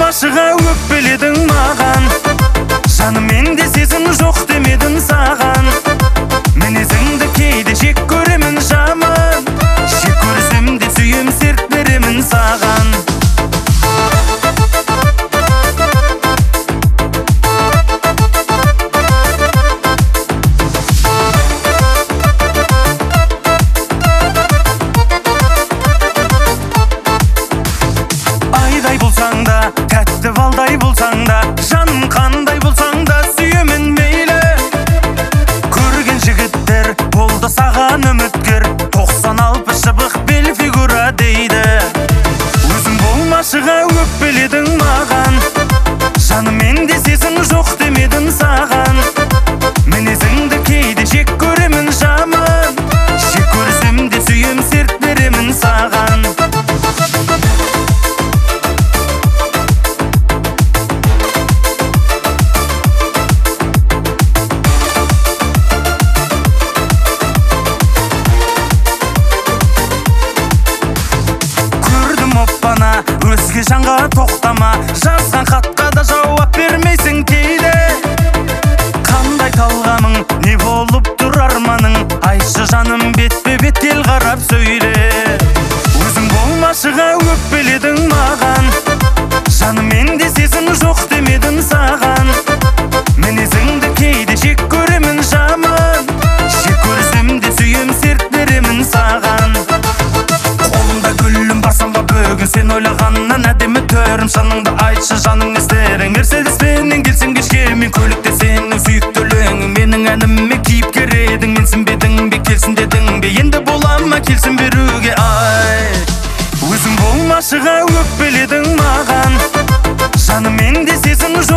болмашыға өкпеледің маған. Жаным менде сезім жоқ демедім саған. Мінезіңді кейде жек көремін жаман. Жек көрсем де сүйем серт беремін саған. Айдай болсаң да, тәтті балдай болсаң да, жаным қандай болсаң да сүйемін мейлі. Көрген жігіттер болды саған үміткер, 90-60 шыбық бел фигура дейді. Өзің болмашыға өкпеледің маған. Жаным менде сезім жоқ демедім саған. Мінезіңді кейде жек көремін жаман. Жек көрсем де сүйем серт беремін саған. Өзге жанға тоқтама, жазған хатқа да жауап бермейсің кейде. Қандай талғамың, не болып тұр арманың? Айтшы жаным, бетпе-бет кел қарап сөйле. Өзің болмашыға өкпеледің маған. Жаным менде сезім жоқ демедім саған. Мінезіңді кейде жек көремін жаман. Жек көрсем де сүйем серт беремін саған. Қолымда гүлім барсам ба бүгін сен ойлағаннан әдемі төрім. Шаныңды айтшы жаның нестерің. Мерседеспенен келсең кешке мен көлікте сенің сүйікті өлеңің. Менің әніме кейіпкер едің, менсінбедің бе келсін дедің бе? Енді бола ма келсін беруге ай. Өзің болмашыға өкпеледің маған. Жаным менде сезім жоқ